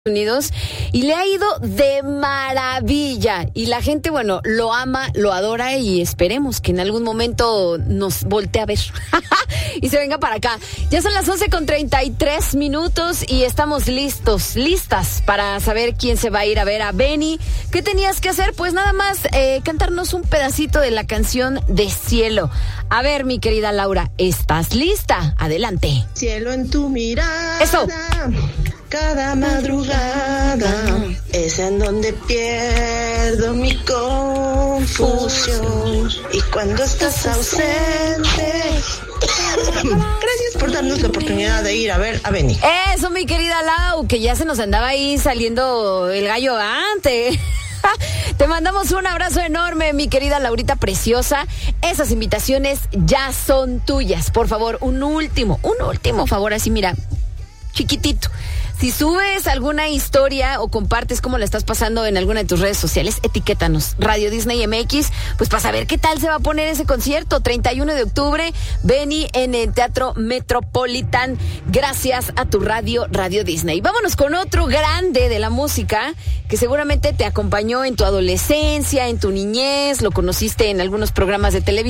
Unidos y le ha ido de maravilla y la gente, bueno, lo ama, lo adora y esperemos que en algún momento nos voltee a ver y se venga para acá. Ya son las 11:33 y estamos listas para saber quién se va a ir a ver a Benny. ¿Qué tenías que hacer? Pues nada más cantarnos un pedacito de la canción de Cielo. A ver, mi querida Laura, ¿estás lista? Adelante. Cielo en tu mirada. Eso. Cada madrugada es en donde pierdo mi confusión. Y cuando estás ausente, gracias por darnos la oportunidad de ir a ver a Benny. Eso, mi querida Lau, que ya se nos andaba ahí saliendo el gallo antes. Te mandamos un abrazo enorme, mi querida Laurita preciosa. Esas invitaciones ya son tuyas. Por favor, un último favor, así mira, chiquitito. Si subes alguna historia o compartes cómo la estás pasando en alguna de tus redes sociales, etiquétanos, Radio Disney MX, pues para saber qué tal se va a poner ese concierto. 31 de octubre, Benny en el Teatro Metropolitan, gracias a tu Radio Disney. Vámonos con otro grande de la música, que seguramente te acompañó en tu adolescencia, en tu niñez, lo conociste en algunos programas de televisión.